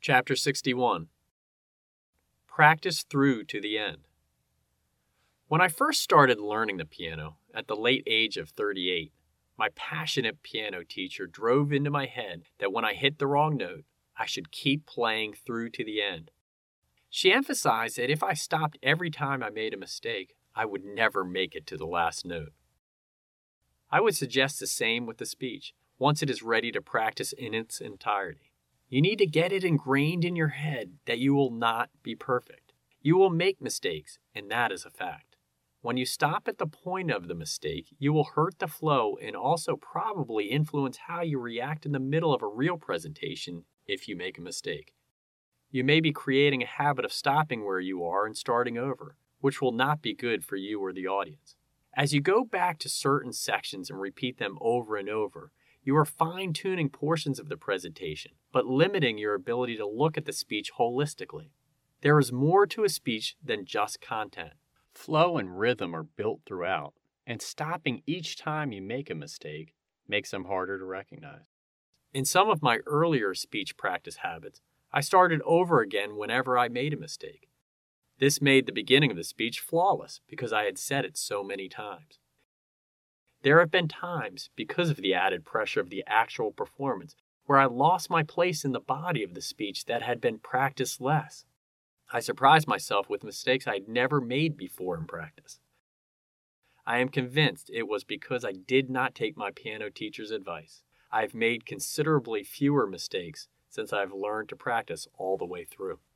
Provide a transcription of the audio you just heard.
Chapter 61. Practice through to the end. When I first started learning the piano, at the late age of 38, my passionate piano teacher drove into my head that when I hit the wrong note, I should keep playing through to the end. She emphasized that if I stopped every time I made a mistake, I would never make it to the last note. I would suggest the same with the speech, once it is ready to practice in its entirety. You need to get it ingrained in your head that you will not be perfect. You will make mistakes, and that is a fact. When you stop at the point of the mistake, you will hurt the flow and also probably influence how you react in the middle of a real presentation if you make a mistake. You may be creating a habit of stopping where you are and starting over, which will not be good for you or the audience. As you go back to certain sections and repeat them over and over, you are fine-tuning portions of the presentation, but limiting your ability to look at the speech holistically. There is more to a speech than just content. Flow and rhythm are built throughout, and stopping each time you make a mistake makes them harder to recognize. In some of my earlier speech practice habits, I started over again whenever I made a mistake. This made the beginning of the speech flawless because I had said it so many times. There have been times, because of the added pressure of the actual performance, where I lost my place in the body of the speech that had been practiced less. I surprised myself with mistakes I'd never made before in practice. I am convinced it was because I did not take my piano teacher's advice. I've made considerably fewer mistakes since I've learned to practice all the way through.